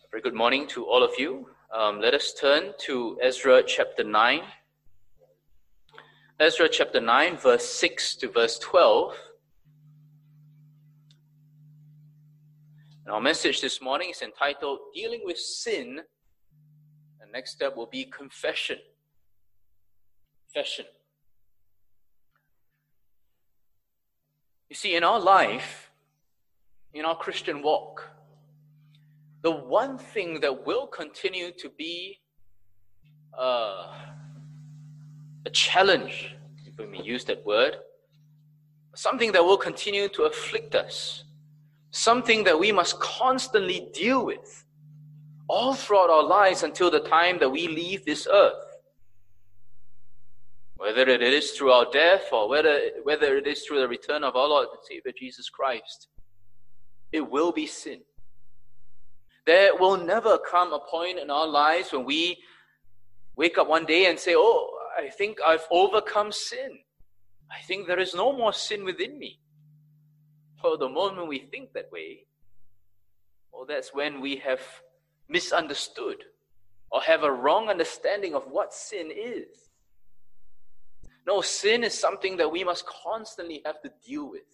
Very good morning to all of you. Let us turn to Ezra chapter 9. Ezra chapter 9, verse 6 to verse 12. And our message this morning is entitled, Dealing with Sin. The next step will be confession. Confession. You see, in our life, in our Christian walk, the one thing that will continue to be a challenge, if we may use that word, something that will continue to afflict us, something that we must constantly deal with all throughout our lives until the time that we leave this earth. Whether it is through our death or whether it is through the return of our Lord and Savior Jesus Christ, it will be sin. There will never come a point in our lives when we wake up one day and say, oh, I think I've overcome sin. I think there is no more sin within me. For the moment we think that way, well, that's when we have misunderstood or have a wrong understanding of what sin is. No, sin is something that we must constantly have to deal with.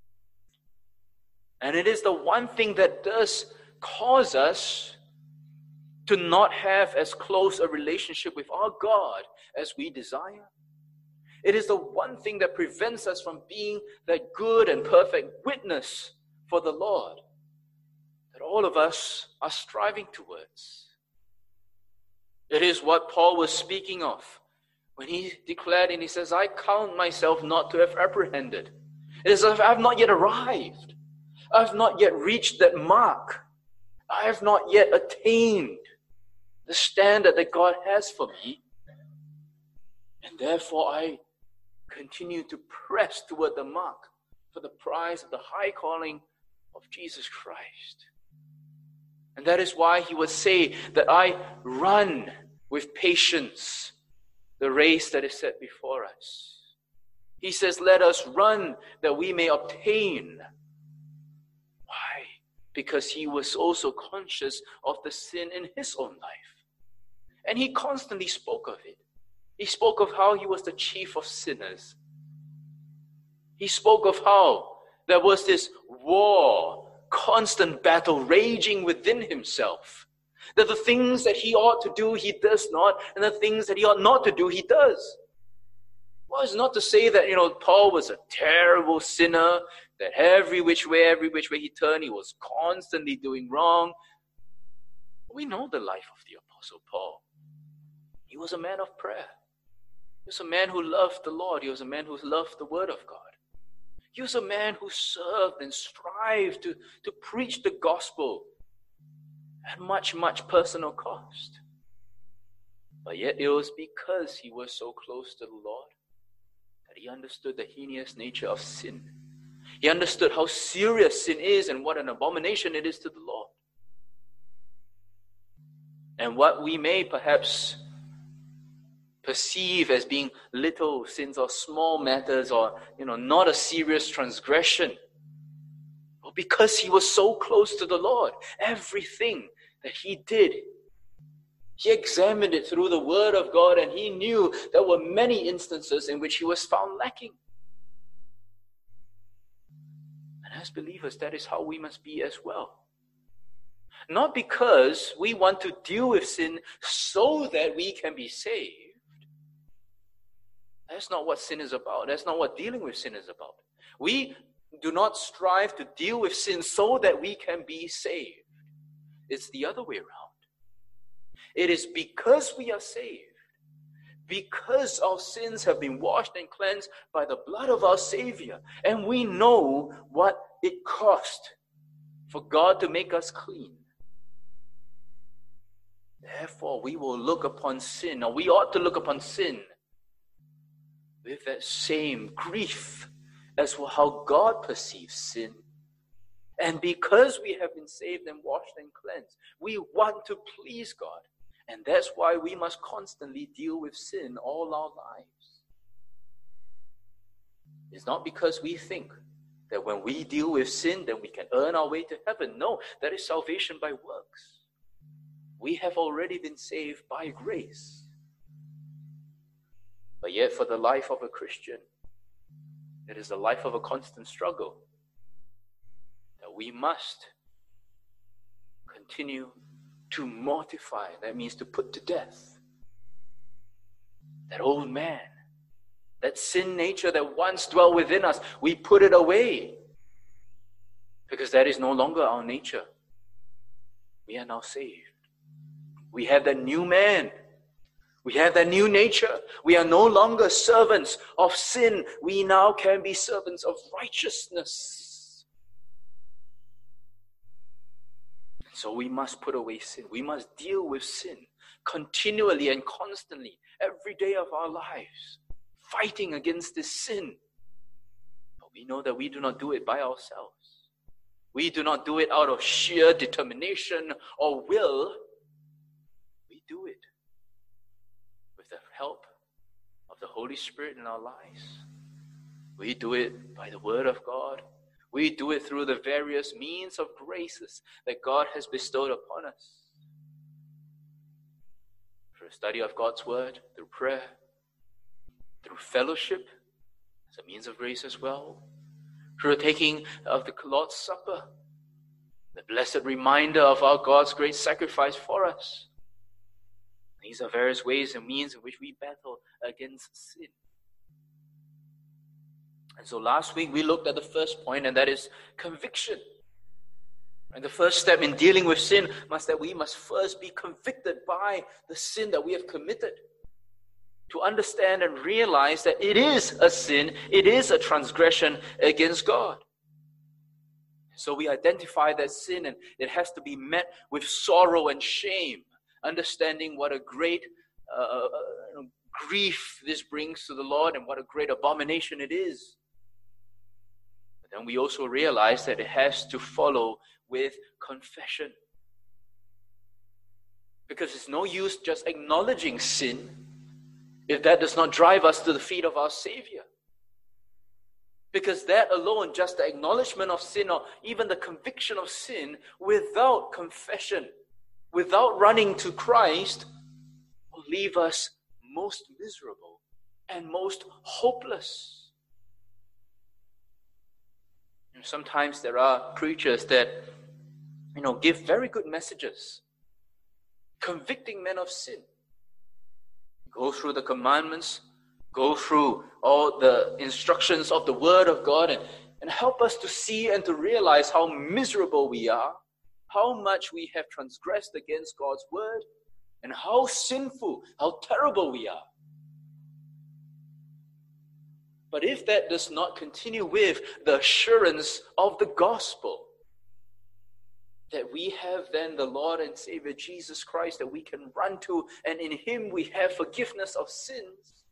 And it is the one thing that does cause us to not have as close a relationship with our God as we desire. It is the one thing that prevents us from being that good and perfect witness for the Lord that all of us are striving towards. It is what Paul was speaking of when he declared and he says, I count myself not to have apprehended. It is as if I have not yet arrived. I have not yet reached that mark. I have not yet attained the standard that God has for me. And therefore I continue to press toward the mark for the prize of the high calling of Jesus Christ. And that is why he would say that I run with patience the race that is set before us. He says, let us run that we may obtain. Why? Because he was also conscious of the sin in his own life. And he constantly spoke of it. He spoke of how he was the chief of sinners. He spoke of how there was this war, constant battle raging within himself. That the things that he ought to do, he does not, and the things that he ought not to do, he does. Well, it's not to say that, Paul was a terrible sinner, that every which way he turned, he was constantly doing wrong. We know the life of the Apostle Paul. He was a man of prayer. He was a man who loved the Lord. He was a man who loved the Word of God. He was a man who served and strived to preach the gospel at much, much personal cost. But yet it was because he was so close to the Lord that he understood the heinous nature of sin. He understood how serious sin is and what an abomination it is to the Lord. And what we may perhaps perceive as being little sins or small matters or, not a serious transgression. Well, because he was so close to the Lord, everything that he did, he examined it through the Word of God and he knew there were many instances in which he was found lacking. And as believers, that is how we must be as well. Not because we want to deal with sin so that we can be saved. That's not what sin is about. That's not what dealing with sin is about. We do not strive to deal with sin so that we can be saved. It's the other way around. It is because we are saved, because our sins have been washed and cleansed by the blood of our Savior, and we know what it cost for God to make us clean. Therefore, we will look upon sin, or we ought to look upon sin with that same grief as to how God perceives sin. And because we have been saved and washed and cleansed, we want to please God. And that's why we must constantly deal with sin all our lives. It's not because we think that when we deal with sin, then we can earn our way to heaven. No, that is salvation by works. We have already been saved by grace. But yet for the life of a Christian, it is the life of a constant struggle that we must continue to mortify. That means to put to death that old man, that sin nature that once dwelt within us. We put it away because that is no longer our nature. We are now saved. We have that new man. We have that new nature. We are no longer servants of sin. We now can be servants of righteousness. So we must put away sin. We must deal with sin continually and constantly, every day of our lives, fighting against this sin. But we know that we do not do it by ourselves. We do not do it out of sheer determination or will. We do it with the help of the Holy Spirit in our lives. We do it by the Word of God. We do it through the various means of graces that God has bestowed upon us. Through a study of God's Word, through prayer, through fellowship as a means of grace as well, through the taking of the Lord's Supper, the blessed reminder of our God's great sacrifice for us. These are various ways and means in which we battle against sin. And so last week we looked at the first point, and that is conviction. And the first step in dealing with sin we must first be convicted by the sin that we have committed. To understand and realize that it is a sin, it is a transgression against God. So we identify that sin, and it has to be met with sorrow and shame, understanding what a great grief this brings to the Lord and what a great abomination it is. But then we also realize that it has to follow with confession. Because it's no use just acknowledging sin if that does not drive us to the feet of our Savior. Because that alone, just the acknowledgement of sin or even the conviction of sin without confession, without running to Christ, will leave us most miserable and most hopeless. And sometimes there are preachers that, give very good messages, convicting men of sin. Go through the commandments, go through all the instructions of the Word of God, and help us to see and to realize how miserable we are, how much we have transgressed against God's Word, and how sinful, how terrible we are. But if that does not continue with the assurance of the gospel, that we have then the Lord and Savior Jesus Christ that we can run to, and in Him we have forgiveness of sins,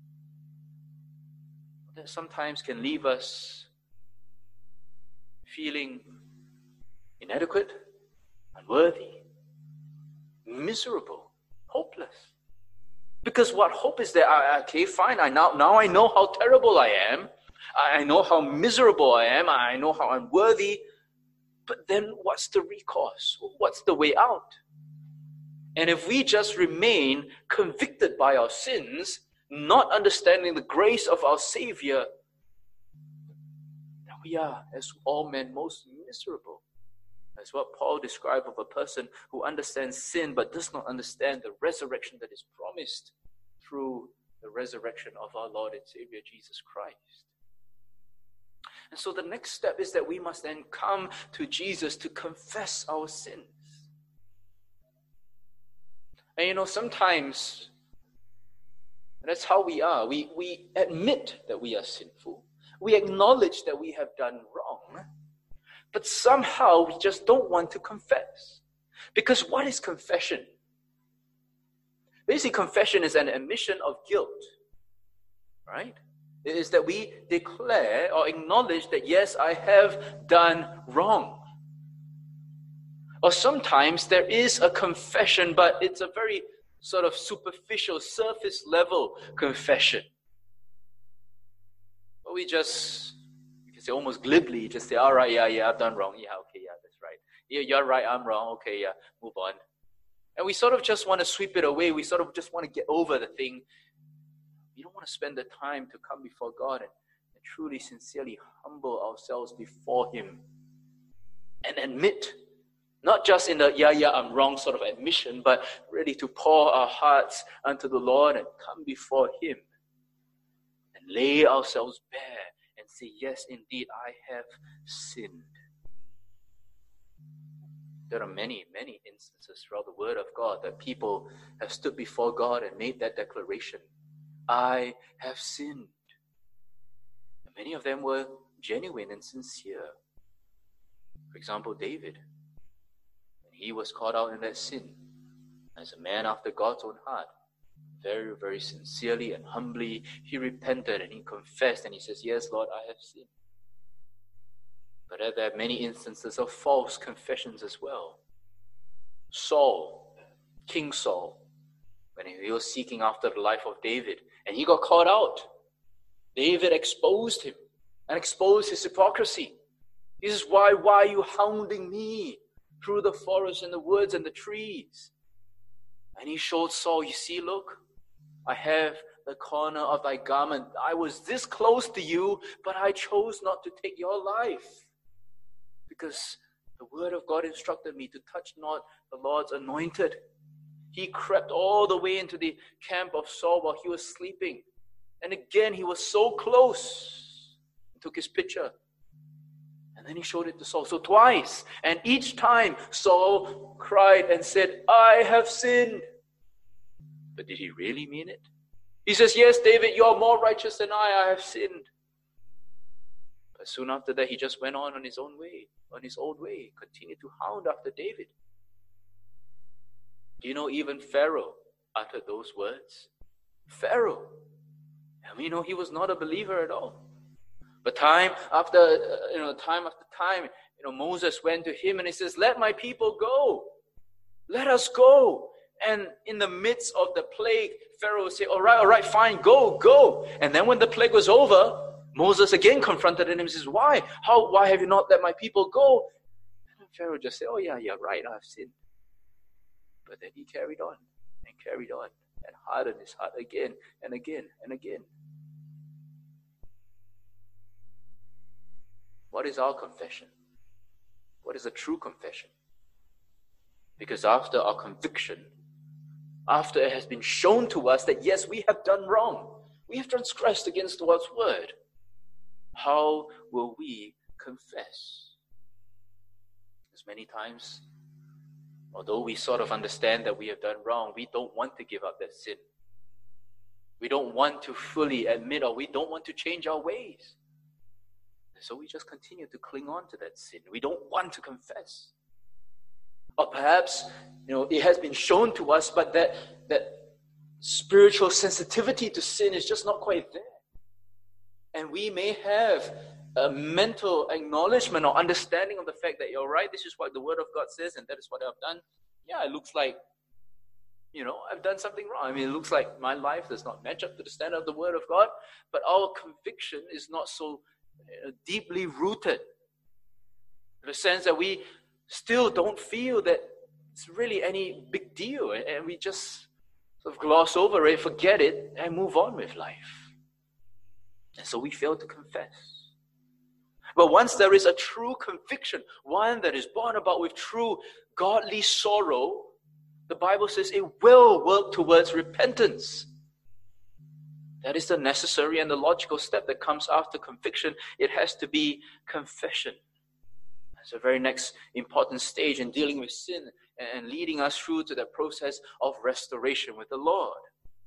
that sometimes can leave us feeling inadequate, unworthy, miserable, hopeless. Because what hope is there? Okay, fine, now I know how terrible I am. I know how miserable I am. I know how unworthy. But then what's the recourse? What's the way out? And if we just remain convicted by our sins, not understanding the grace of our Savior, then we are, as all men, most miserable. That's what Paul described of a person who understands sin but does not understand the resurrection that is promised through the resurrection of our Lord and Savior Jesus Christ. And so the next step is that we must then come to Jesus to confess our sins. And sometimes that's how we are. We admit that we are sinful. We acknowledge that we have done wrong. But somehow we just don't want to confess. Because what is confession? Basically, confession is an admission of guilt. Right? It is that we declare or acknowledge that, yes, I have done wrong. Or sometimes there is a confession, but it's a very sort of superficial, surface level confession. But we just, you can say almost glibly, just say, all right, yeah, I've done wrong. Yeah, okay, yeah, that's right. Yeah, you're right, I'm wrong. Okay, yeah, move on. And we sort of just want to sweep it away. We sort of just want to get over the thing. We don't want to spend the time to come before God and truly, sincerely humble ourselves before Him and admit, not just in the I'm wrong sort of admission, but really to pour our hearts unto the Lord and come before Him and lay ourselves bare and say, yes, indeed, I have sinned. There are many, many instances throughout the Word of God that people have stood before God and made that declaration, I have sinned. And many of them were genuine and sincere. For example, David. He was caught out in that sin as a man after God's own heart. Very, very sincerely and humbly, he repented and he confessed and he says, yes, Lord, I have sinned. But there are many instances of false confessions as well. Saul, King Saul, when he was seeking after the life of David and he got caught out, David exposed him and exposed his hypocrisy. He says, why are you hounding me through the forest and the woods and the trees? And he showed Saul, you see, look, I have the corner of thy garment. I was this close to you, but I chose not to take your life. Because the word of God instructed me to touch not the Lord's anointed. He crept all the way into the camp of Saul while he was sleeping. And again, he was so close. He took his picture. And then he showed it to Saul. So twice. And each time Saul cried and said, I have sinned. But did he really mean it? He says, yes, David, you are more righteous than I have sinned. But soon after that, he just went on his own way, on his old way, continued to hound after David. Do you know even Pharaoh uttered those words? Pharaoh. And we know he was not a believer at all. But time after time, Moses went to him and he says, let my people go. Let us go. And in the midst of the plague, Pharaoh would say, all right, fine, go. And then when the plague was over, Moses again confronted him and says, why? Why have you not let my people go? And Pharaoh just said, oh yeah, right, I've sinned. But then he carried on and hardened his heart again and again and again. What is our confession? What is a true confession? Because after our conviction, after it has been shown to us that yes, we have done wrong, we have transgressed against God's word, how will we confess? As many times, although we sort of understand that we have done wrong, we don't want to give up that sin. We don't want to fully admit, or we don't want to change our ways. So we just continue to cling on to that sin. We don't want to confess. Or perhaps, it has been shown to us, but that spiritual sensitivity to sin is just not quite there. And we may have a mental acknowledgement or understanding of the fact that you're right, this is what the Word of God says, and that is what I've done. Yeah, it looks like, I've done something wrong. It looks like my life does not match up to the standard of the Word of God, but our conviction is not so deeply rooted, in the sense that we still don't feel that it's really any big deal, and we just sort of gloss over it, forget it, and move on with life. And so we fail to confess. But once there is a true conviction, one that is born about with true godly sorrow, the Bible says it will work towards repentance. That is the necessary and the logical step that comes after conviction. It has to be confession. It's the very next important stage in dealing with sin and leading us through to that process of restoration with the Lord.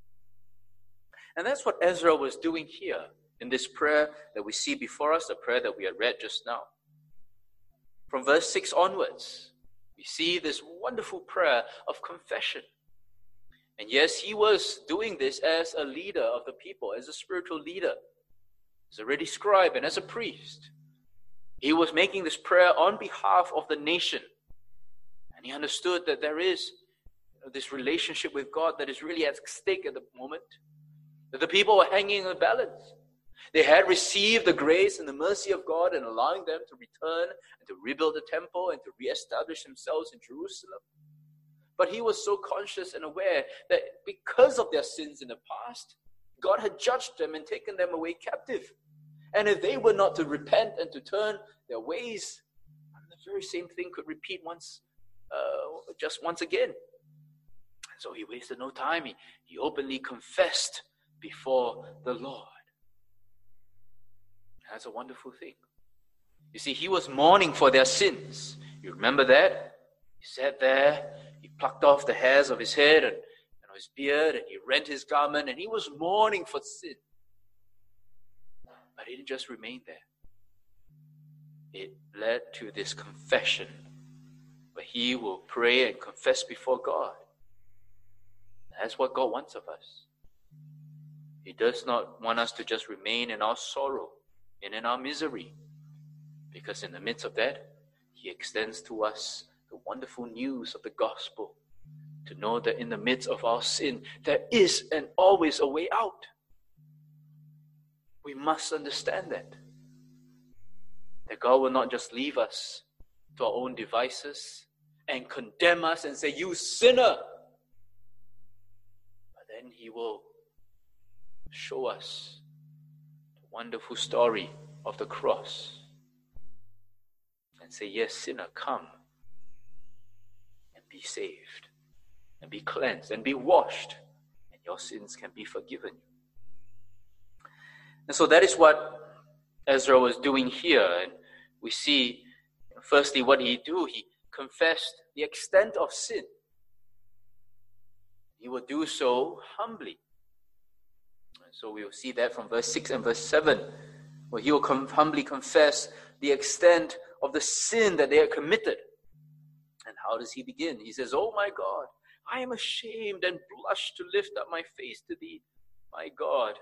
And that's what Ezra was doing here in this prayer that we see before us, the prayer that we had read just now. From verse 6 onwards, we see this wonderful prayer of confession. And yes, he was doing this as a leader of the people, as a spiritual leader, as a ready scribe and as a priest. He was making this prayer on behalf of the nation. And he understood that there is this relationship with God that is really at stake at the moment. That the people were hanging in the balance. They had received the grace and the mercy of God in allowing them to return and to rebuild the temple and to reestablish themselves in Jerusalem. But he was so conscious and aware that because of their sins in the past, God had judged them and taken them away captive. And if they were not to repent and to turn their ways, the very same thing could repeat just once again. And so he wasted no time. He openly confessed before the Lord. That's a wonderful thing. You see, he was mourning for their sins. You remember that? He sat there, he plucked off the hairs of his head and his beard, and he rent his garment, and he was mourning for sin. But it didn't just remain there. It led to this confession, where he will pray and confess before God. That's what God wants of us. He does not want us to just remain in our sorrow and in our misery, because in the midst of that, he extends to us the wonderful news of the gospel, to know that in the midst of our sin, there is and always a way out. We must understand that God will not just leave us to our own devices and condemn us and say, "You sinner." But then he will show us the wonderful story of the cross and say, "Yes, sinner, come and be saved and be cleansed and be washed, and your sins can be forgiven." And so that is what Ezra was doing here. And we see, firstly, what he do. He confessed the extent of sin. He would do so humbly. And so we will see that from verse 6 and verse 7, where he will humbly confess the extent of the sin that they had committed. And how does he begin? He says, "Oh my God, I am ashamed and blush to lift up my face to thee, my God."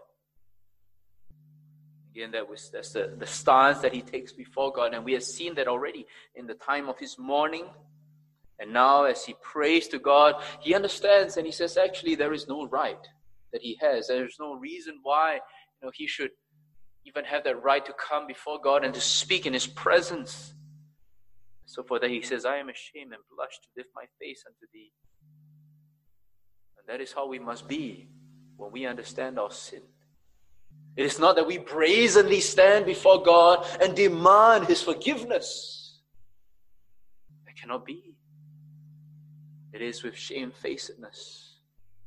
Again, that's the stance that he takes before God. And we have seen that already in the time of his mourning. And now as he prays to God, he understands and he says, actually, there is no right that he has. There is no reason why he should even have that right to come before God and to speak in his presence. So for that he says, "I am ashamed and blush to lift my face unto thee." And that is how we must be when we understand our sin. It is not that we brazenly stand before God and demand his forgiveness. That cannot be. It is with shamefacedness.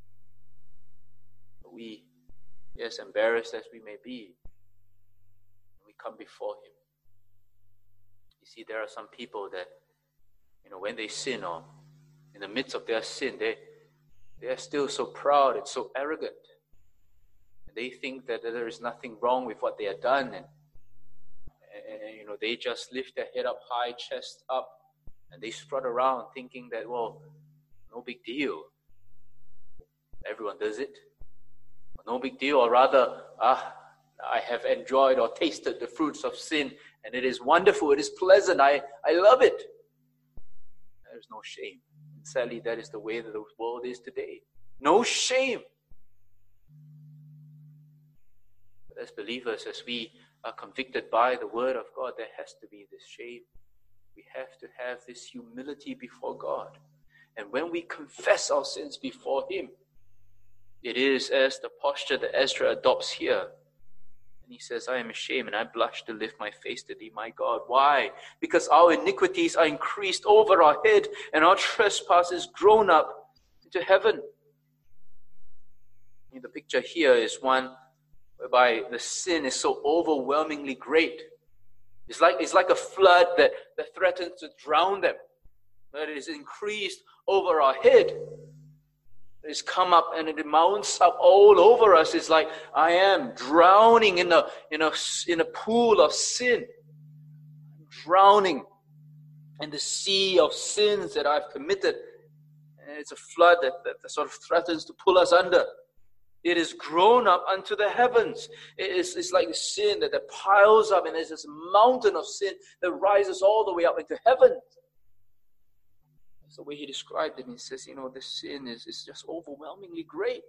We, yes, embarrassed as we may be, we come before him. You see, there are some people that, when they sin or in the midst of their sin, they are still so proud and so arrogant. And they think that there is nothing wrong with what they have done. And they just lift their head up high, chest up, and they strut around thinking that, well, no big deal. Everyone does it. No big deal. Or rather, I have enjoyed or tasted the fruits of sin, and it is wonderful, it is pleasant, I love it. There is no shame. And sadly, that is the way that the world is today. No shame. But as believers, as we are convicted by the word of God, there has to be this shame. We have to have this humility before God. And when we confess our sins before him, it is as the posture that Ezra adopts here. And he says, "I am ashamed and I blush to lift my face to thee, my God." Why? Because our iniquities are increased over our head and our trespasses grown up into heaven. And the picture here is one whereby the sin is so overwhelmingly great. It's like a flood that threatens to drown them. That is increased over our head. It's come up and it mounts up all over us. It's like I am drowning in a pool of sin. I'm drowning in the sea of sins that I've committed. And it's a flood that sort of threatens to pull us under. It is grown up unto the heavens. It's like the sin that piles up, and there's this mountain of sin that rises all the way up into heaven. That's the way he described it. He says, the sin is just overwhelmingly great.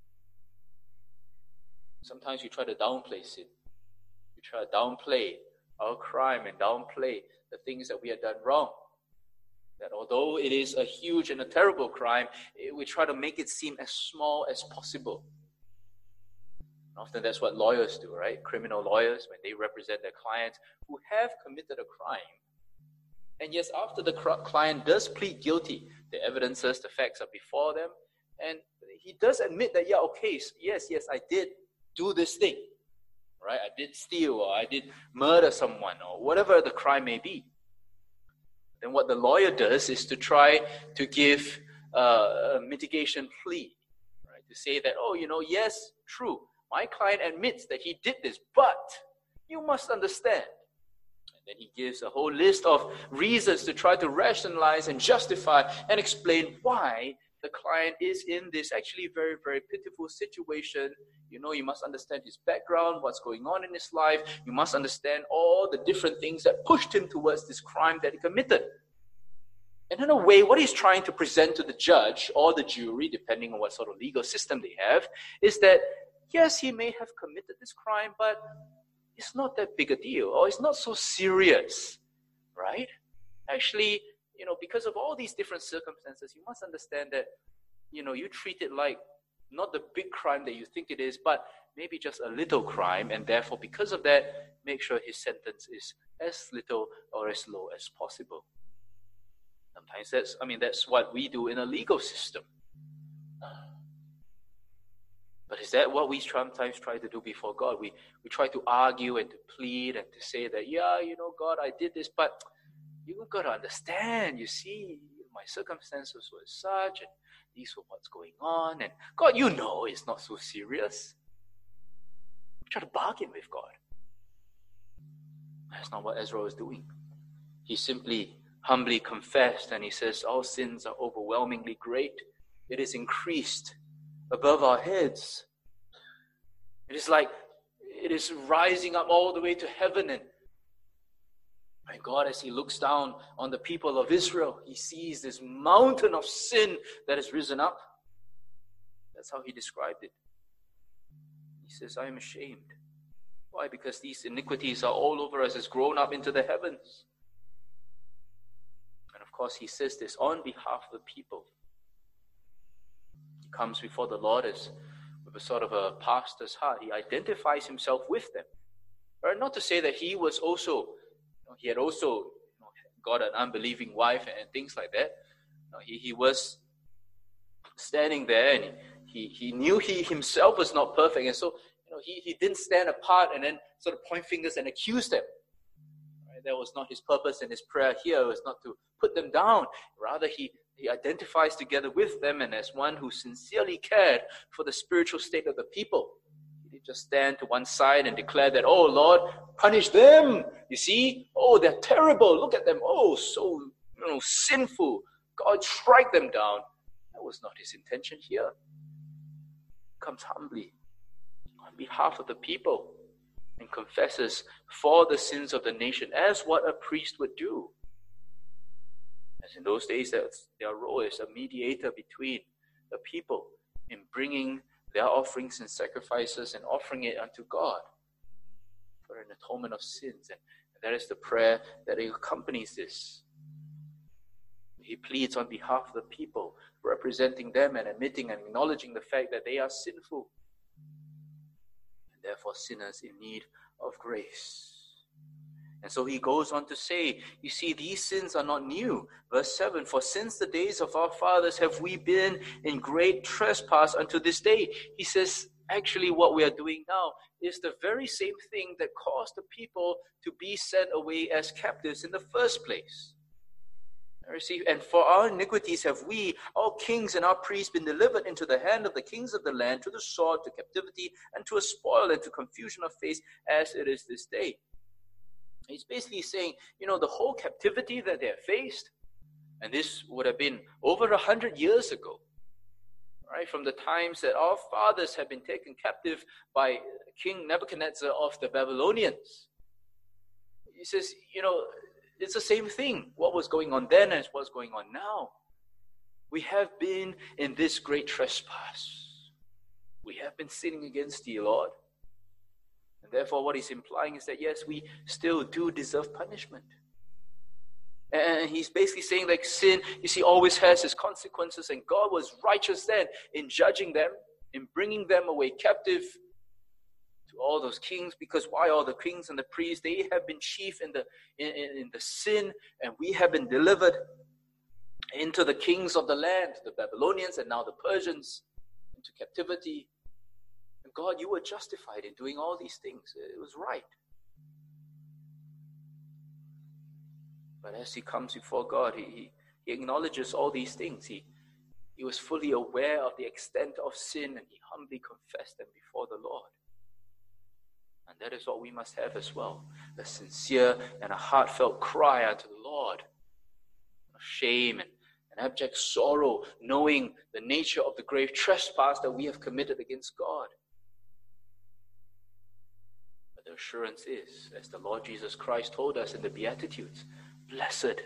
Sometimes we try to downplay sin. We try to downplay our crime and downplay the things that we have done wrong. That although it is a huge and a terrible crime, we try to make it seem as small as possible. Often that's what lawyers do, right? Criminal lawyers, when they represent their clients who have committed a crime. And yes, after the client does plead guilty, the evidences, the facts are before them, and he does admit that, yeah, okay, yes, I did do this thing, right? I did steal, or I did murder someone, or whatever the crime may be. Then what the lawyer does is to try to give a mitigation plea, right? To say that, oh, yes, true, my client admits that he did this, but you must understand. And then he gives a whole list of reasons to try to rationalize and justify and explain why the client is in this actually very, very pitiful situation. You must understand his background, what's going on in his life. You must understand all the different things that pushed him towards this crime that he committed. And in a way, what he's trying to present to the judge or the jury, depending on what sort of legal system they have, is that, yes, he may have committed this crime, but it's not that big a deal, or it's not so serious, right? Actually, because of all these different circumstances, you must understand that, you treat it like not the big crime that you think it is, but maybe just a little crime, and therefore, because of that, make sure his sentence is as little or as low as possible. Sometimes that's what we do in a legal system. But is that what we sometimes try to do before God? We try to argue and to plead and to say that, yeah, God, I did this, but you've got to understand, you see, my circumstances were such, and these were what's going on, and God, it's not so serious. We try to bargain with God. That's not what Ezra is doing. He simply humbly confessed, and he says, our sins are overwhelmingly great. It is increased above our heads. It is like it is rising up all the way to heaven, and God, as he looks down on the people of Israel, he sees this mountain of sin that has risen up. That's how he described it. He says, I am ashamed. Why? Because these iniquities are all over us, has grown up into the heavens. And of course, he says this on behalf of the people. He comes before the Lord with a sort of a pastor's heart. He identifies himself with them. Right? Not to say that he was also, he had also got an unbelieving wife and things like that. He was standing there, and he knew he himself was not perfect, and so he didn't stand apart and then sort of point fingers and accuse them. Right? That was not his purpose, and his prayer here was not to put them down. Rather, he identifies together with them, and as one who sincerely cared for the spiritual state of the people. He didn't just stand to one side and declare that, oh Lord, punish them. You see, oh, they're terrible. Look at them. Oh, so sinful. God, strike them down. That was not his intention here. He comes humbly on behalf of the people and confesses for the sins of the nation, as what a priest would do. As in those days, their role is a mediator between the people in bringing their offerings and sacrifices and offering it unto God for an atonement of sins. And that is the prayer that accompanies this. He pleads on behalf of the people, representing them and admitting and acknowledging the fact that they are sinful and therefore sinners in need of grace. And so he goes on to say, you see, these sins are not new. Verse 7, for since the days of our fathers have we been in great trespass unto this day. He says, actually what we are doing now is the very same thing that caused the people to be sent away as captives in the first place. And for our iniquities have we, our kings and our priests, been delivered into the hand of the kings of the land, to the sword, to captivity, and to a spoil, and to confusion of face, as it is this day. He's basically saying, the whole captivity that they have faced, and this would have been over 100 years ago, right? From the times that our fathers had been taken captive by King Nebuchadnezzar of the Babylonians. He says, it's the same thing. What was going on then and what's going on now. We have been in this great trespass. We have been sinning against thee, Lord. And therefore what he's implying is that yes, we still do deserve punishment. And he's basically saying like sin, you see, always has its consequences, and God was righteous then in judging them, in bringing them away captive to all those kings, because why? All the kings and the priests, they have been chief in the sin, and we have been delivered into the kings of the land, the Babylonians and now the Persians, into captivity. And God, you were justified in doing all these things. It was right. But as he comes before God, he acknowledges all these things. He was fully aware of the extent of sin, and he humbly confessed them before the Lord. And that is what we must have as well. A sincere and a heartfelt cry unto the Lord. Of shame and abject sorrow, knowing the nature of the grave trespass that we have committed against God. But the assurance is, as the Lord Jesus Christ told us in the Beatitudes, blessed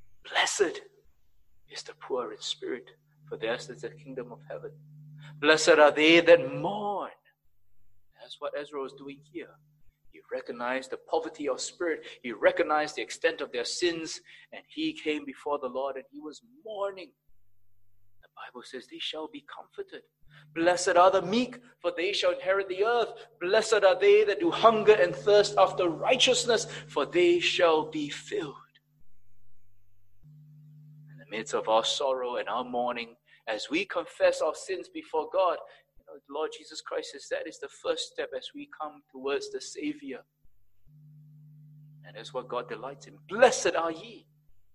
is the poor in spirit, for theirs is the kingdom of heaven. Blessed are they that mourn. That's what Ezra was doing here. He recognized the poverty of spirit. He recognized the extent of their sins, and he came before the Lord and he was mourning. The Bible says they shall be comforted. Blessed are the meek, for they shall inherit the earth. Blessed are they that do hunger and thirst after righteousness, for they shall be filled. In the midst of our sorrow and our mourning, as we confess our sins before God, the Lord Jesus Christ says that is the first step as we come towards the Savior. And that's what God delights in. Blessed are ye,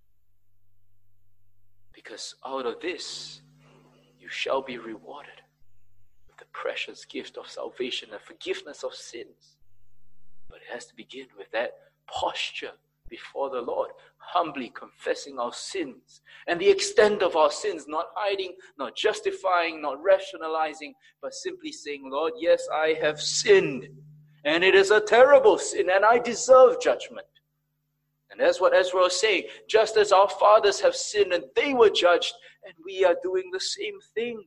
because out of this you shall be rewarded with the precious gift of salvation and forgiveness of sins. But it has to begin with that posture before the Lord, humbly confessing our sins and the extent of our sins, not hiding, not justifying, not rationalizing, but simply saying, Lord, yes, I have sinned, and it is a terrible sin, and I deserve judgment. And that's what Ezra was saying. Just as our fathers have sinned and they were judged, and we are doing the same thing.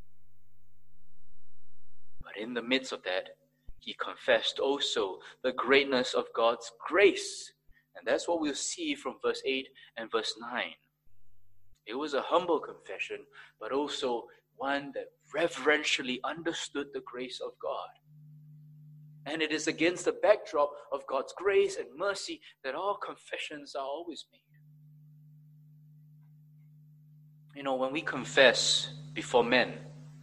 But in the midst of that, he confessed also the greatness of God's grace. And that's what we'll see from verse 8 and verse 9. It was a humble confession, but also one that reverentially understood the grace of God. And it is against the backdrop of God's grace and mercy that our confessions are always made. When we confess before men,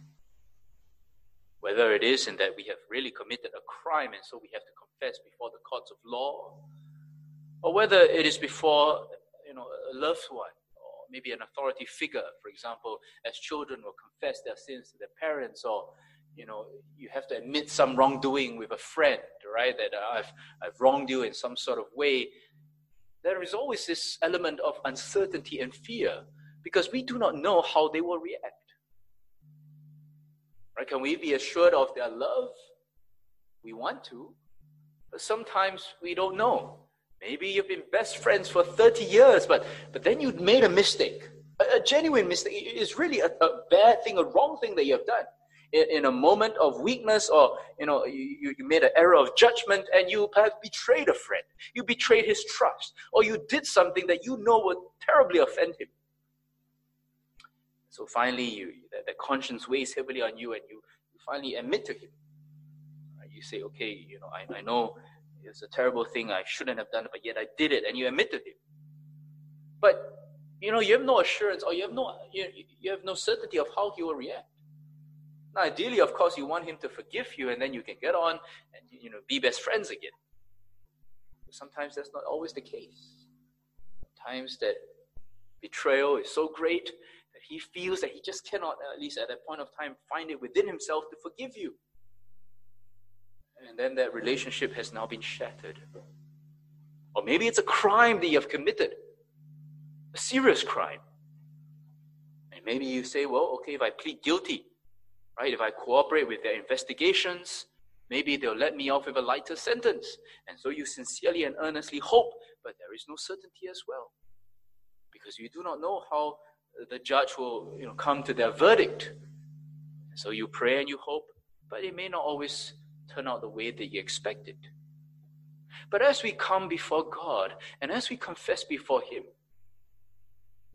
whether it is in that we have really committed a crime and so we have to confess before the courts of law, or whether it is before a loved one, or maybe an authority figure, for example, as children will confess their sins to their parents, or you have to admit some wrongdoing with a friend, right? That I've wronged you in some sort of way. There is always this element of uncertainty and fear, because we do not know how they will react. Right? Can we be assured of their love? We want to, but sometimes we don't know. Maybe you've been best friends for 30 years, but then you made a mistake. A genuine mistake. It's really a bad thing, a wrong thing that you have done. In a moment of weakness, or you made an error of judgment, and you perhaps betrayed a friend. You betrayed his trust, or you did something that you know would terribly offend him. So finally, the conscience weighs heavily on you, and you finally admit to him. You say, okay, I know it's a terrible thing, I shouldn't have done it, but yet I did it, and you admit to him. But you have no assurance, or you have no certainty of how he will react. Now, ideally, of course, you want him to forgive you, and then you can get on and be best friends again. But sometimes that's not always the case. Sometimes that betrayal is so great that he feels that he just cannot, at least at that point of time, find it within himself to forgive you. And then that relationship has now been shattered. Or maybe it's a crime that you have committed, a serious crime. And maybe you say, well, okay, if I plead guilty, right, if I cooperate with their investigations, maybe they'll let me off with a lighter sentence. And so you sincerely and earnestly hope, but there is no certainty as well. Because you do not know how the judge will come to their verdict. So you pray and you hope, but it may not always turn out the way that you expected. But as we come before God and as we confess before Him,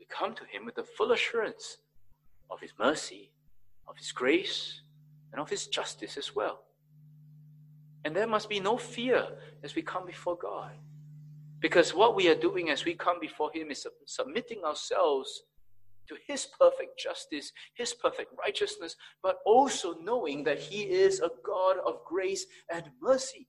we come to him with the full assurance of his mercy, of his grace, and of his justice as well. And there must be no fear as we come before God. Because what we are doing as we come before him is submitting ourselves to his perfect justice, his perfect righteousness, but also knowing that he is a God of grace and mercy.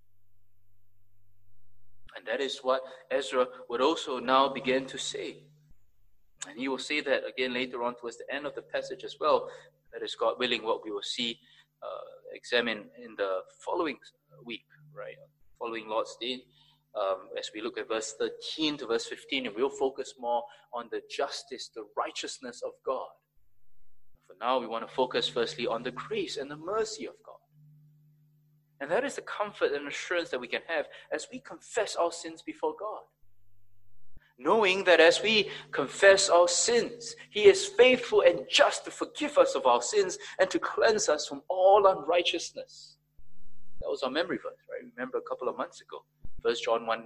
And that is what Ezra would also now begin to say. And he will say that again later on towards the end of the passage as well. That is, God willing, what we will see, examine in the following week, right? Following Lord's Day. As we look at verse 13 to verse 15, and we'll focus more on the justice, the righteousness of God. For now, we want to focus firstly on the grace and the mercy of God. And that is the comfort and assurance that we can have as we confess our sins before God. Knowing that as we confess our sins, he is faithful and just to forgive us of our sins and to cleanse us from all unrighteousness. That was our memory verse, right? Remember a couple of months ago. 1 John 1:9.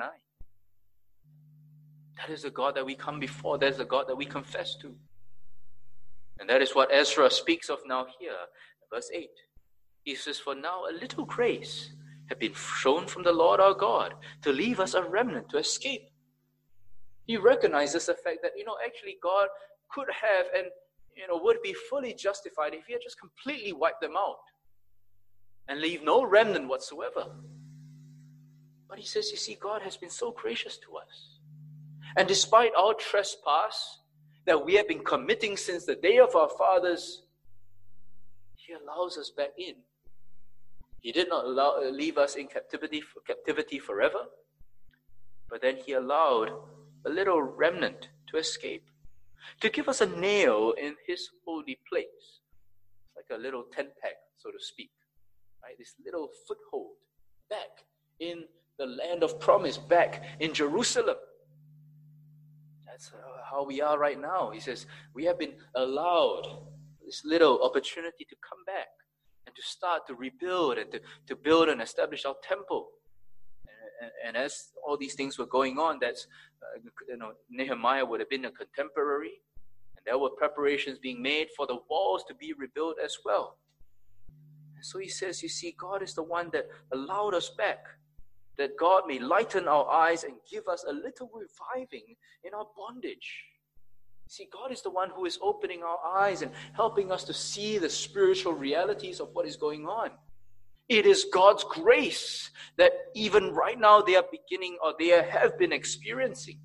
That is the God that we come before. That is the God that we confess to. And that is what Ezra speaks of now here. Verse 8. He says, for now a little grace had been shown from the Lord our God to leave us a remnant to escape. He recognizes the fact that, actually God could have and, would be fully justified if he had just completely wiped them out and leave no remnant whatsoever. But he says, you see, God has been so gracious to us. And despite our trespass that we have been committing since the day of our fathers, he allows us back in. He did not leave us in captivity forever, but then he allowed a little remnant to escape, to give us a nail in his holy place. It's like a little tent peg, so to speak, right? This little foothold back in the land of promise, back in Jerusalem. That's how we are right now. He says, we have been allowed this little opportunity to come back and to start to rebuild and to build and establish our temple. And as all these things were going on, that's, Nehemiah would have been a contemporary, and there were preparations being made for the walls to be rebuilt as well. And so he says, you see, God is the one that allowed us back, that God may lighten our eyes and give us a little reviving in our bondage. See, God is the one who is opening our eyes and helping us to see the spiritual realities of what is going on. It is God's grace that even right now they are beginning, or they have been experiencing.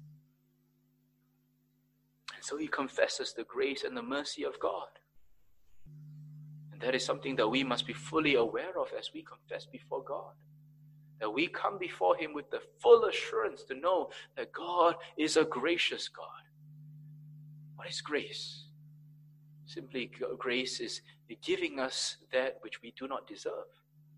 And so he confesses the grace and the mercy of God. And that is something that we must be fully aware of as we confess before God. That we come before him with the full assurance to know that God is a gracious God. What is grace? Simply, grace is giving us that which we do not deserve.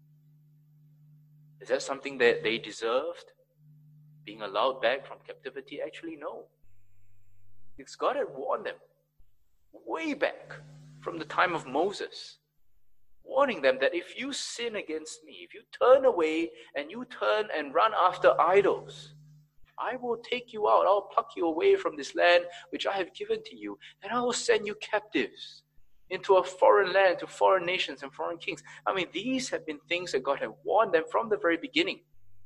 Is that something that they deserved? Being allowed back from captivity? Actually, no. Because God had warned them way back from the time of Moses, warning them that if you sin against me, if you turn away and you turn and run after idols, I will take you out. I'll pluck you away from this land which I have given to you, and I will send you captives into a foreign land, to foreign nations and foreign kings. I mean, these have been things that God had warned them from the very beginning.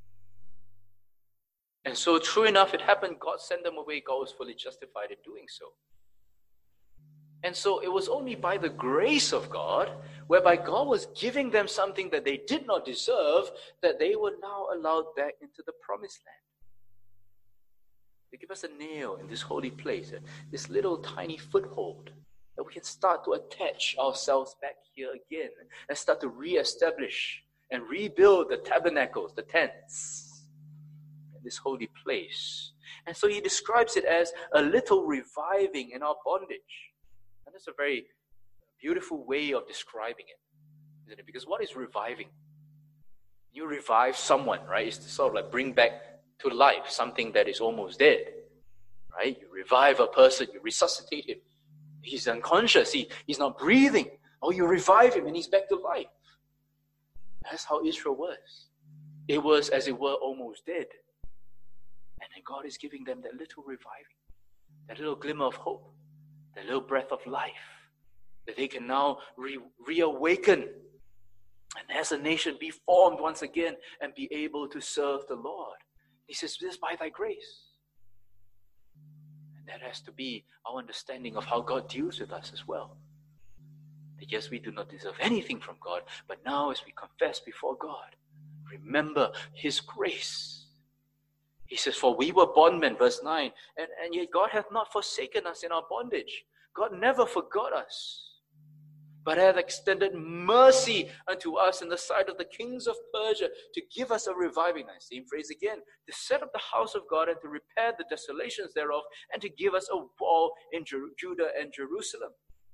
And so true enough, it happened. God sent them away. God was fully justified in doing so. And so it was only by the grace of God, whereby God was giving them something that they did not deserve, that they were now allowed back into the promised land. They give us a nail in this holy place, this little tiny foothold, that we can start to attach ourselves back here again and start to re-establish and rebuild the tabernacles, the tents, in this holy place. And so he describes it as a little reviving in our bondage. And that's a very beautiful way of describing it, isn't it? Because what is reviving? You revive someone, right? It's to sort of like bring back to life something that is almost dead, right? You revive a person, you resuscitate him. He's unconscious, he's not breathing. Oh, you revive him and he's back to life. That's how Israel was. It was, as it were, almost dead. And then God is giving them that little reviving. that little glimmer of hope, that little breath of life, that they can now reawaken and as a nation be formed once again and be able to serve the Lord. He says, this by thy grace. And that has to be our understanding of how God deals with us as well. That yes, we do not deserve anything from God, but now as we confess before God, remember His grace. He says, for we were bondmen, verse 9, and yet God hath not forsaken us in our bondage. God never forgot us, but hath extended mercy unto us in the sight of the kings of Persia to give us a reviving. Now, same phrase again, to set up the house of God and to repair the desolations thereof and to give us a wall in Judah and Jerusalem.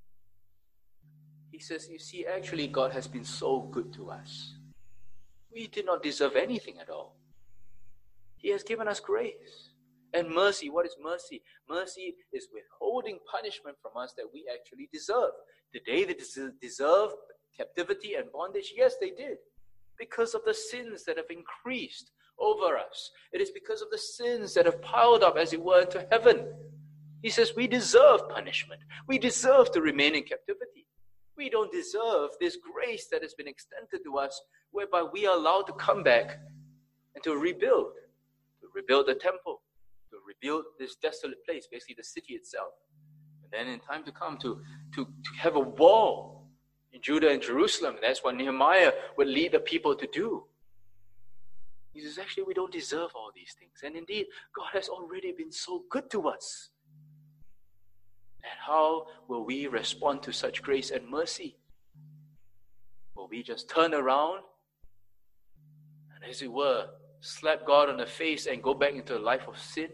He says, you see, actually God has been so good to us. We did not deserve anything at all. He has given us grace. And mercy, what is mercy? Mercy is withholding punishment from us that we actually deserve. Did they deserve captivity and bondage? Yes, they did. Because of the sins that have increased over us. It is because of the sins that have piled up, as it were, into heaven. He says we deserve punishment. We deserve to remain in captivity. We don't deserve this grace that has been extended to us, whereby we are allowed to come back and to rebuild the temple, to rebuild this desolate place, basically the city itself. And then in time to come, to have a wall in Judah and Jerusalem. And that's what Nehemiah would lead the people to do. He says, actually, we don't deserve all these things. And indeed, God has already been so good to us. And how will we respond to such grace and mercy? Will we just turn around and, as it were, slap God on the face and go back into a life of sin?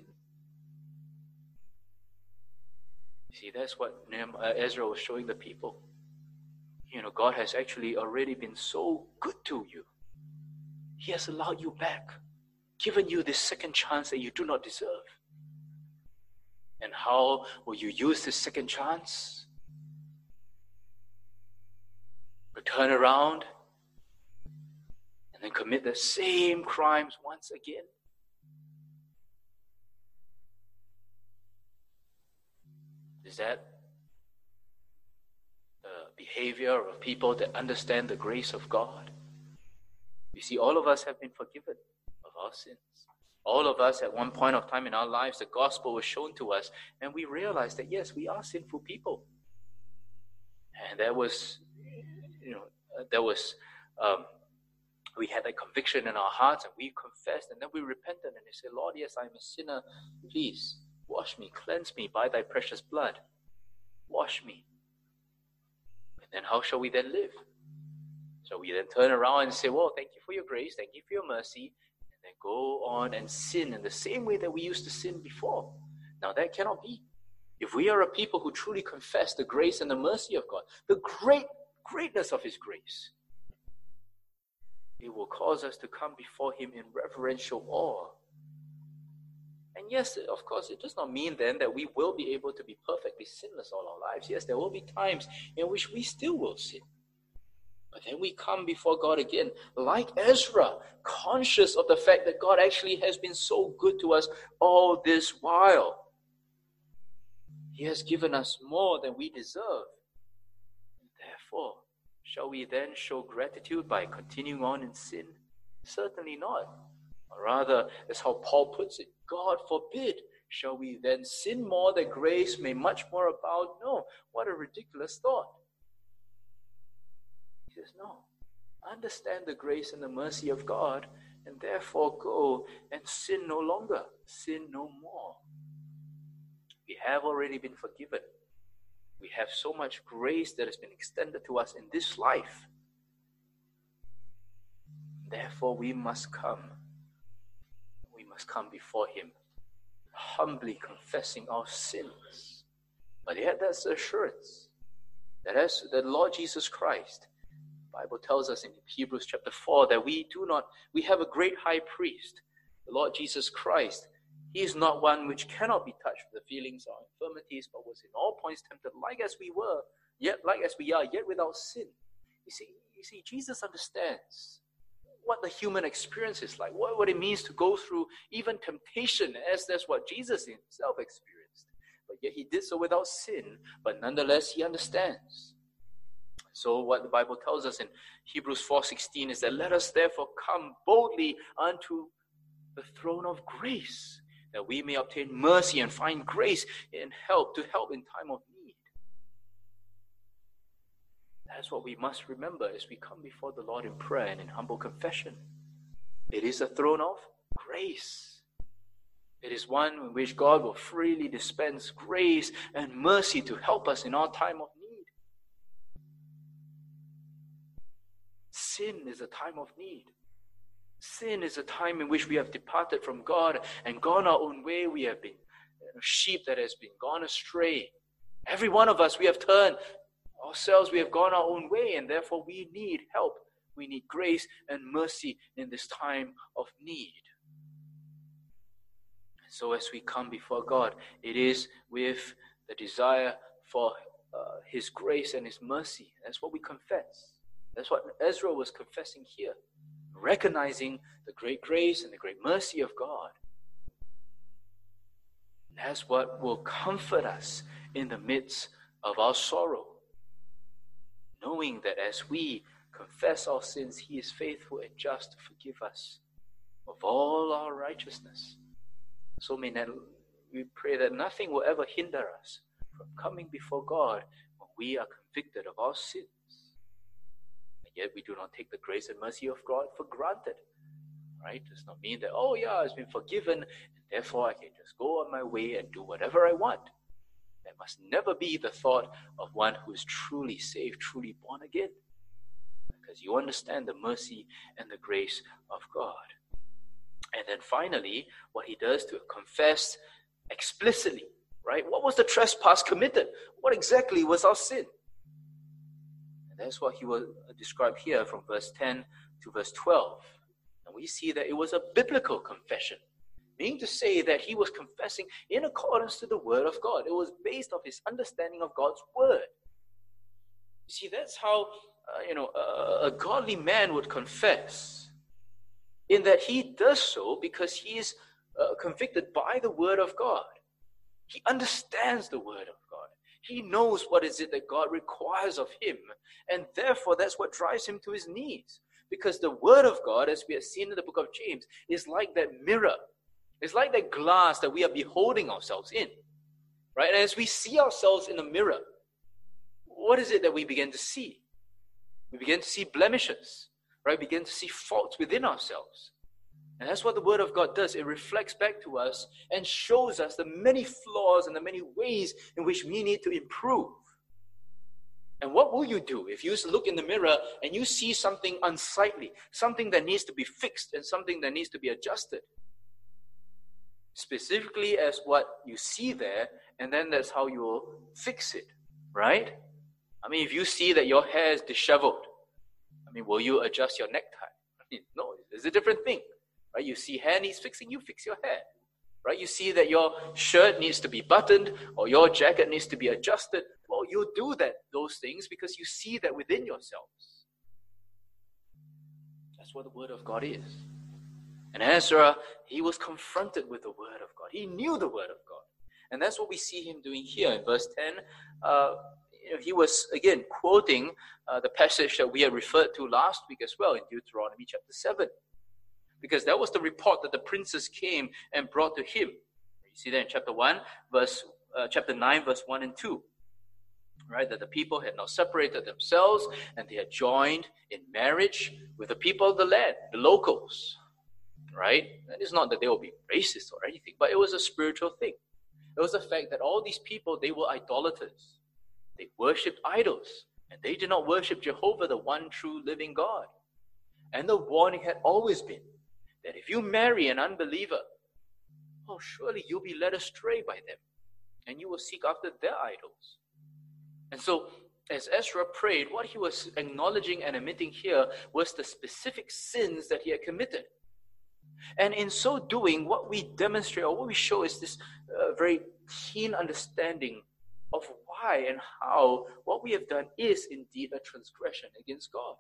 See, that's what Ezra was showing the people. You know, God has actually already been so good to you. He has allowed you back, given you this second chance that you do not deserve. And how will you use this second chance? To turn around and then commit the same crimes once again? Is that the behavior of people that understand the grace of God? You see, all of us have been forgiven of our sins. All of us at one point of time in our lives, the gospel was shown to us, and we realized that yes, we are sinful people. And we had that conviction in our hearts, and we confessed, and then we repented, and we said, Lord, yes, I am a sinner. Please wash me, cleanse me by thy precious blood. Wash me. And then how shall we then live? So we then turn around and say, well, thank you for your grace, thank you for your mercy, and then go on and sin in the same way that we used to sin before. Now that cannot be. If we are a people who truly confess the grace and the mercy of God, the greatness of His grace, it will cause us to come before Him in reverential awe. And yes, of course, it does not mean then that we will be able to be perfectly sinless all our lives. Yes, there will be times in which we still will sin. But then we come before God again, like Ezra, conscious of the fact that God actually has been so good to us all this while. He has given us more than we deserve. Therefore, shall we then show gratitude by continuing on in sin? Certainly not. Or rather, as how Paul puts it, God forbid, shall we then sin more that grace may much more abound? No, what a ridiculous thought. He says, no, understand the grace and the mercy of God, and therefore go and sin no longer, sin no more. We have already been forgiven. We have so much grace that has been extended to us in this life. Therefore, we must come. We must come before Him, humbly confessing our sins. But yet that's the assurance that as the Lord Jesus Christ, the Bible tells us in Hebrews chapter 4 that we have a great high priest, the Lord Jesus Christ. He is not one which cannot be touched with the feelings or infirmities, but was in all points tempted, like as we are, yet without sin. You see, Jesus understands what the human experience is like, what it means to go through even temptation, as that's what Jesus himself experienced. But but yet he did so without sin, but nonetheless he understands. So what the Bible tells us in Hebrews 4:16 is that let us therefore come boldly unto the throne of grace, that we may obtain mercy and find grace and help in time of need. That's what we must remember as we come before the Lord in prayer and in humble confession. It is a throne of grace. It is one in which God will freely dispense grace and mercy to help us in our time of need. Sin is a time of need. Sin is a time in which we have departed from God and gone our own way. We have been sheep that has been gone astray. Every one of us, we have turned ourselves, we have gone our own way, and therefore we need help. We need grace and mercy in this time of need. So as we come before God, it is with the desire for His grace and His mercy. That's what we confess. That's what Ezra was confessing here, recognizing the great grace and the great mercy of God. That's what will comfort us in the midst of our sorrow, knowing that as we confess our sins, He is faithful and just to forgive us of all our righteousness. So we pray that nothing will ever hinder us from coming before God when we are convicted of our sins. And yet we do not take the grace and mercy of God for granted. Right? It does not mean that, oh yeah, it's been forgiven, and therefore I can just go on my way and do whatever I want. That must never be the thought of one who is truly saved, truly born again. Because you understand the mercy and the grace of God. And then finally, what he does to confess explicitly, right? What was the trespass committed? What exactly was our sin? And that's what he will describe here from verse 10 to verse 12. And we see that it was a biblical confession, meaning to say that he was confessing in accordance to the word of God. It was based on his understanding of God's word. You see, that's how a godly man would confess, in that he does so because he is convicted by the word of God. He understands the word of God. He knows what is it that God requires of him, and therefore that's what drives him to his knees. Because the word of God, as we have seen in the book of James, is like that mirror. It's like that glass that we are beholding ourselves in. Right? And as we see ourselves in the mirror, what is it that we begin to see? We begin to see blemishes, right? We begin to see faults within ourselves. And that's what the word of God does. It reflects back to us and shows us the many flaws and the many ways in which we need to improve. And what will you do if you look in the mirror and you see something unsightly, something that needs to be fixed and something that needs to be adjusted? Specifically as what you see there, and then that's how you will fix it, right? I mean, if you see that your hair is disheveled, will you adjust your necktie? No, it's a different thing, right? You see hair needs fixing, you fix your hair, right? You see that your shirt needs to be buttoned or your jacket needs to be adjusted. Well, you do those things because you see that within yourselves. That's what the word of God is. And Ezra, he was confronted with the word of God. He knew the word of God. And that's what we see him doing here in verse 10. He was, again, quoting the passage that we had referred to last week as well in Deuteronomy chapter 7. Because that was the report that the princes came and brought to him. You see that in chapter 9, verse 1 and 2. Right, that the people had now separated themselves and they had joined in marriage with the people of the land, the locals. Right? And it's not that they will be racist or anything, but it was a spiritual thing. It was the fact that all these people, they were idolaters. They worshipped idols, and they did not worship Jehovah, the one true living God. And the warning had always been that if you marry an unbeliever, surely you'll be led astray by them, and you will seek after their idols. And so, as Ezra prayed, what he was acknowledging and admitting here was the specific sins that he had committed. And in so doing, what we demonstrate or what we show is this very keen understanding of why and how what we have done is indeed a transgression against God.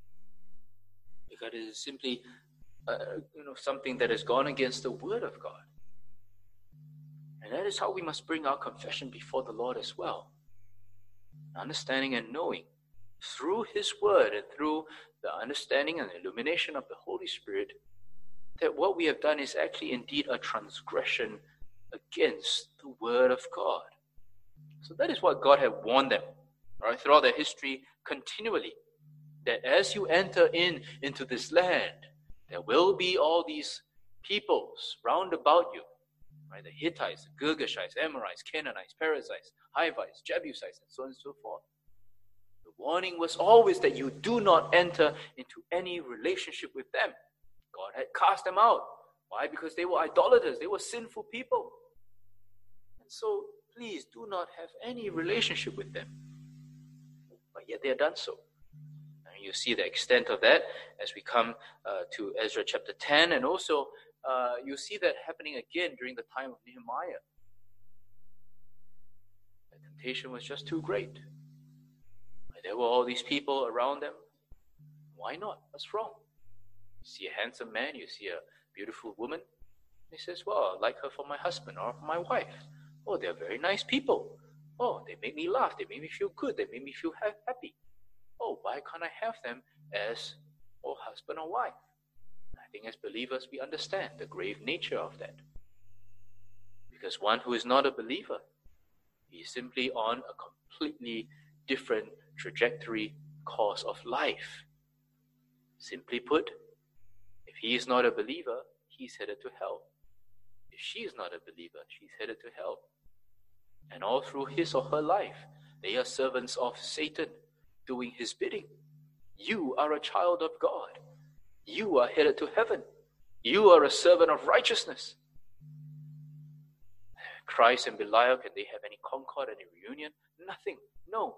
Because it is simply something that has gone against the word of God. And that is how we must bring our confession before the Lord as well. Understanding and knowing through His Word and through the understanding and illumination of the Holy Spirit that what we have done is actually indeed a transgression against the Word of God. So that is what God had warned them, right, throughout their history continually, that as you enter into this land, there will be all these peoples round about you, right? The Hittites, the Girgashites, Amorites, Canaanites, Perizzites, Hivites, Jebusites, and so on and so forth. The warning was always that you do not enter into any relationship with them. God had cast them out. Why? Because they were idolaters. They were sinful people. And so, please do not have any relationship with them. But yet they have done so. And you see the extent of that as we come to Ezra chapter 10. And also, you see that happening again during the time of Nehemiah. The temptation was just too great. There were all these people around them. Why not? What's wrong? You see a handsome man, you see a beautiful woman. He says, well, I'd like her for my husband or for my wife. Oh, they're very nice people. Oh, they make me laugh. They make me feel good. They make me feel happy. Oh, why can't I have them as husband or wife? I think as believers we understand the grave nature of that. Because one who is not a believer, he is simply on a completely different trajectory, course of life. Simply put, if he is not a believer, he's headed to hell. If she is not a believer, she's headed to hell. And all through his or her life, they are servants of Satan, doing his bidding. You are a child of God. You are headed to heaven. You are a servant of righteousness. Christ and Belial, can they have any concord, any reunion? Nothing. No.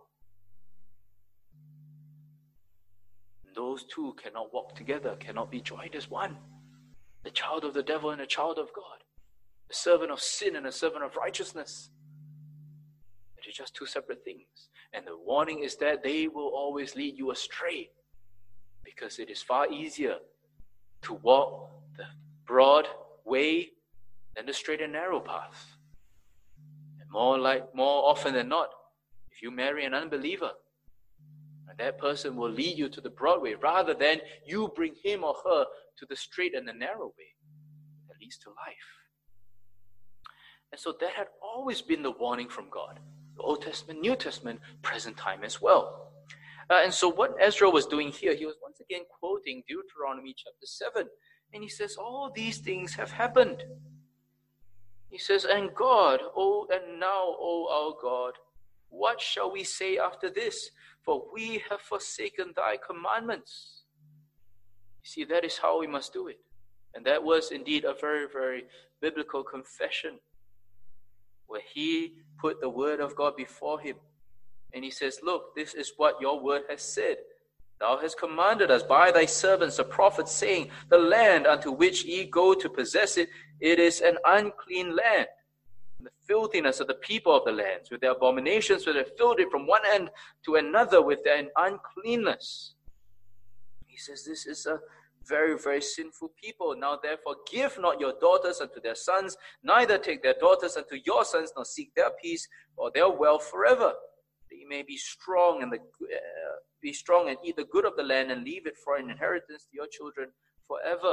Those two cannot walk together, cannot be joined as one. The child of the devil and a child of God. A servant of sin and a servant of righteousness. It is just two separate things. And the warning is that they will always lead you astray. Because it is far easier to walk the broad way than the straight and narrow path. And more often than not, if you marry an unbeliever, and that person will lead you to the broad way rather than you bring him or her to the straight and the narrow way that leads to life. And so that had always been the warning from God. The Old Testament, New Testament, present time as well. And so what Ezra was doing here, he was once again quoting Deuteronomy chapter 7. And he says, all these things have happened. He says, and God, and now, O our God, what shall we say after this? For we have forsaken thy commandments. You see, that is how we must do it. And that was indeed a very, very biblical confession, where he put the word of God before him. And he says, look, this is what your word has said. Thou hast commanded us by thy servants, the prophets, saying, the land unto which ye go to possess it, it is an unclean land. And the filthiness of the people of the lands, with their abominations, where they filled it from one end to another with their uncleanness. He says, this is a very, very sinful people. Now therefore give not your daughters unto their sons, neither take their daughters unto your sons, nor seek their peace or their wealth forever. That ye may be strong and eat the good of the land, and leave it for an inheritance to your children forever.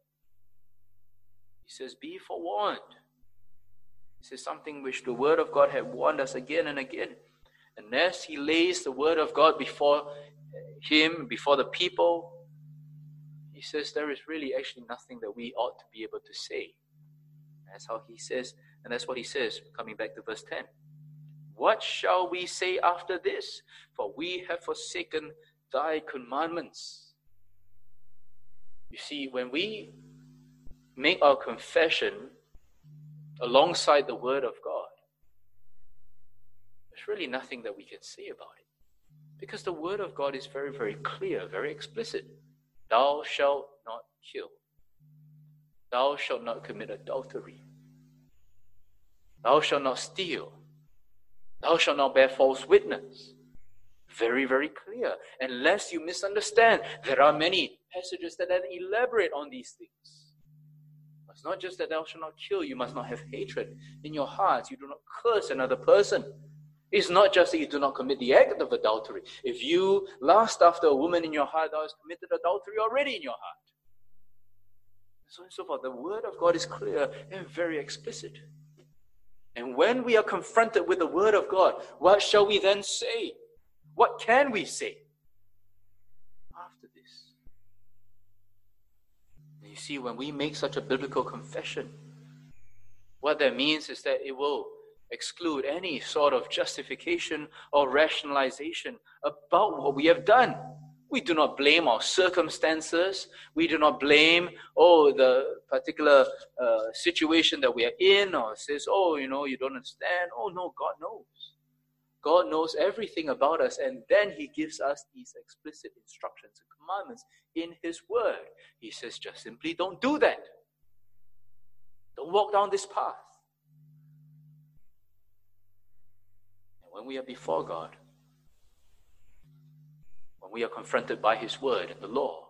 He says, be forewarned. This is something which the word of God had warned us again and again. And as he lays the word of God before him, before the people, he says there is really actually nothing that we ought to be able to say. That's how he says, and that's what he says, coming back to verse 10. What shall we say after this? For we have forsaken thy commandments. You see, when we make our confession alongside the word of God, there's really nothing that we can say about it. Because the word of God is very, very clear, very explicit. Thou shalt not kill. Thou shalt not commit adultery. Thou shalt not steal. Thou shalt not bear false witness. Very, very clear. Unless you misunderstand, there are many passages that elaborate on these things. It's not just that thou shalt not kill, you must not have hatred in your hearts. You do not curse another person. It's not just that you do not commit the act of adultery. If you lust after a woman in your heart, thou hast committed adultery already in your heart. So on and so forth. The word of God is clear and very explicit. And when we are confronted with the word of God, what shall we then say? What can we say after this? And you see, when we make such a biblical confession, what that means is that it will exclude any sort of justification or rationalization about what we have done. We do not blame our circumstances. We do not blame, the particular situation that we are in, or says, you don't understand. Oh, no, God knows. God knows everything about us, and then He gives us these explicit instructions and commandments in His Word. He says, just simply don't do that. Don't walk down this path. And when we are before God, when we are confronted by His Word and the law,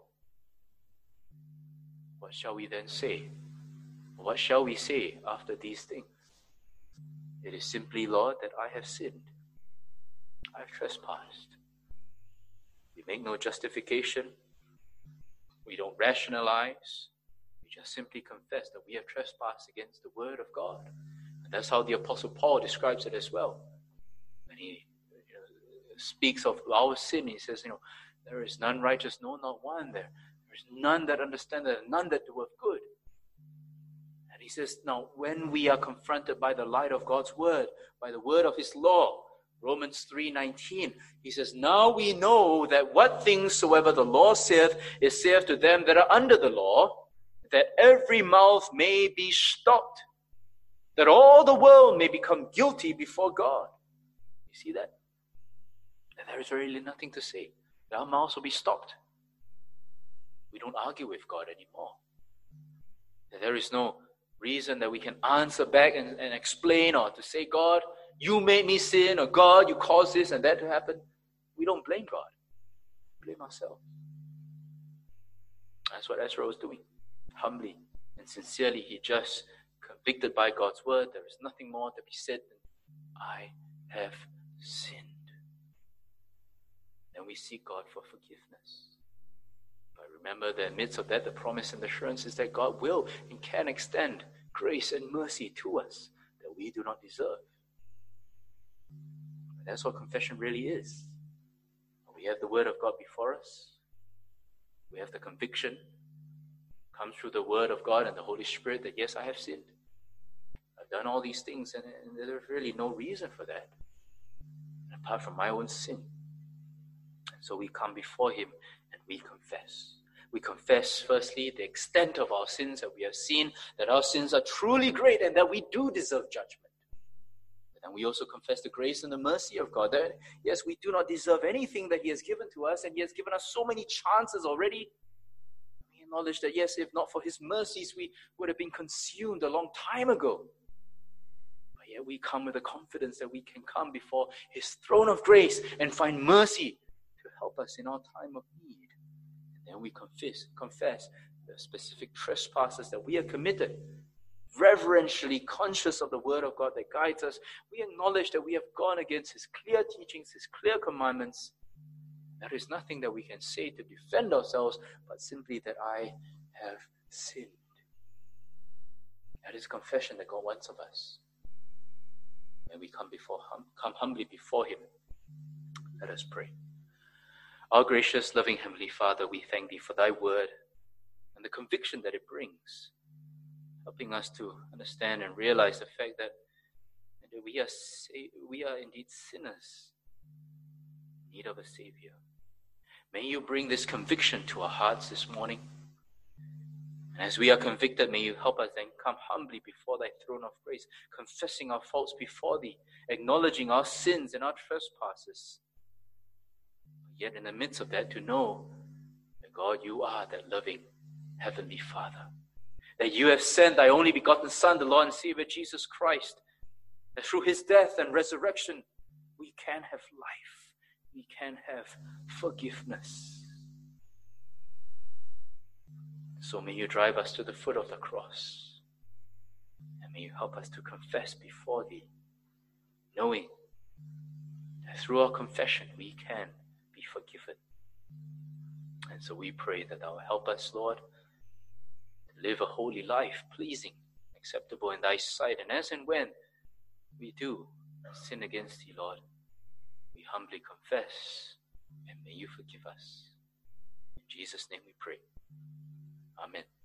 what shall we then say? What shall we say after these things? It is simply, Lord, that I have sinned. I have trespassed. We make no justification. We don't rationalize. We just simply confess that we have trespassed against the Word of God. And that's how the Apostle Paul describes it as well. When he speaks of our sin, he says, there is none righteous, no, not one there. There is none that understandeth, none that doeth good. And he says, now, when we are confronted by the light of God's Word, by the word of His law, Romans 3:19, he says, now we know that what things soever the law saith is saith to them that are under the law, that every mouth may be stopped, that all the world may become guilty before God. You see that? And there is really nothing to say. Our mouths will be stopped. We don't argue with God anymore. And there is no reason that we can answer back and explain, or to say, God, you made me sin, or God, you caused this and that to happen. We don't blame God. We blame ourselves. That's what Ezra was doing. Humbly and sincerely, he just convicted by God's word. There is nothing more to be said than, I have sinned. And we seek God for forgiveness. But remember that in the midst of that, the promise and the assurance is that God will and can extend grace and mercy to us that we do not deserve. And that's what confession really is. We have the Word of God before us. We have the conviction comes through the Word of God and the Holy Spirit that, yes, I have sinned. I've done all these things, and there's really no reason for that apart from my own sin. And so we come before Him and we confess. We confess, firstly, the extent of our sins, that we have seen that our sins are truly great and that we do deserve judgment. And we also confess the grace and the mercy of God, that, yes, we do not deserve anything that He has given to us, and He has given us so many chances already. We acknowledge that, yes, if not for His mercies, we would have been consumed a long time ago. But yet we come with the confidence that we can come before His throne of grace and find mercy to help us in our time of need. And then we confess the specific trespasses that we have committed, reverentially conscious of the Word of God that guides us. We acknowledge that we have gone against His clear teachings, His clear commandments. There is nothing that we can say to defend ourselves, but simply that I have sinned. That is confession that God wants of us. When we come humbly before Him, let us pray. Our gracious, loving Heavenly Father, we thank Thee for Thy Word and the conviction that it brings, helping us to understand and realize the fact that we are indeed sinners in need of a Savior. May You bring this conviction to our hearts this morning. And as we are convicted, may You help us then come humbly before Thy throne of grace, confessing our faults before Thee, acknowledging our sins and our trespasses. Yet in the midst of that, to know that God, You are that loving Heavenly Father, that You have sent Thy only begotten Son, the Lord and Savior Jesus Christ, that through His death and resurrection we can have life, we can have forgiveness. So may You drive us to the foot of the cross. may you help us to confess before Thee, knowing that through our confession we can be forgiven. And so we pray that Thou will help us, Lord, to live a holy life, pleasing, acceptable in Thy sight. And as and when we do sin against Thee, Lord, we humbly confess, and may You forgive us. In Jesus' name we pray. Amen.